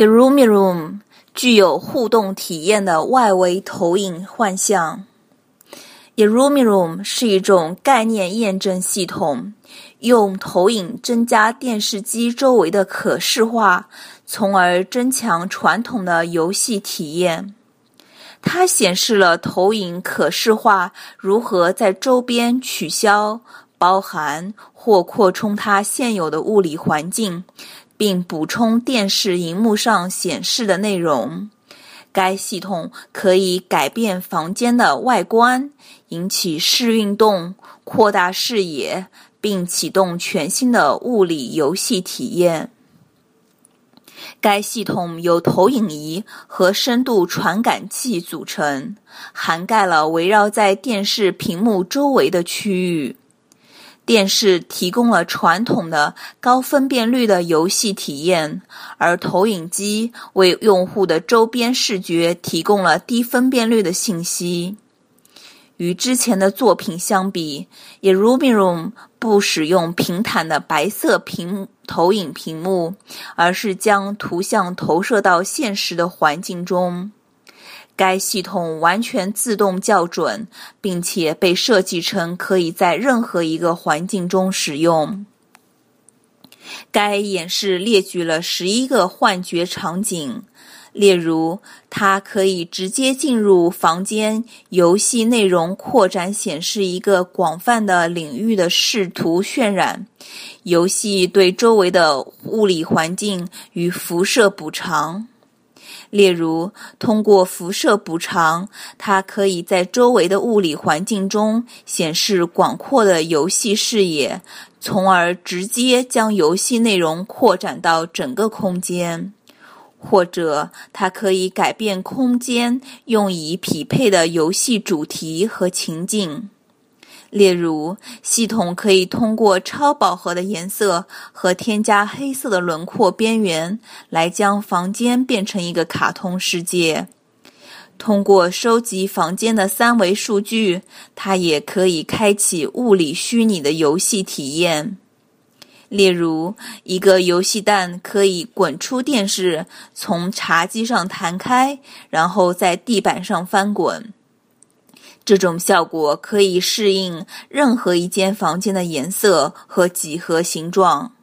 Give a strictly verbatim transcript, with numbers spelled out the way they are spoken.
Erumiroom 具有互动体验的外围投影幻象。Erumiroom 是一种概念验证系统，用投影增加电视机周围的可视化，从而增强传统的游戏体验。它显示了投影可视化如何在周边取消、包含或扩充它现有的物理环境，并补充电视荧幕上显示的内容。该系统可以改变房间的外观，引起视运动，扩大视野，并启动全新的物理游戏体验。该系统由投影仪和深度传感器组成，涵盖了围绕在电视屏幕周围的区域。电视提供了传统的高分辨率的游戏体验，而投影机为用户的周边视觉提供了低分辨率的信息。与之前的作品相比， Erumiroom 不使用平坦的白色屏投影屏幕，而是将图像投射到现实的环境中。该系统完全自动校准，并且被设计成可以在任何一个环境中使用。该演示列举了十一个幻觉场景，例如它可以直接进入房间游戏内容扩展显示一个广泛的领域的视图渲染，游戏对周围的物理环境与辐射补偿。例如，通过辐射补偿，它可以在周围的物理环境中显示广阔的游戏视野，从而直接将游戏内容扩展到整个空间。或者，它可以改变空间，用以匹配的游戏主题和情境。例如，系统可以通过超饱和的颜色和添加黑色的轮廓边缘来将房间变成一个卡通世界。通过收集房间的三维数据，它也可以开启物理虚拟的游戏体验。例如，一个游戏弹可以滚出电视，从茶几上弹开，然后在地板上翻滚。这种效果可以适应任何一间房间的颜色和几何形状。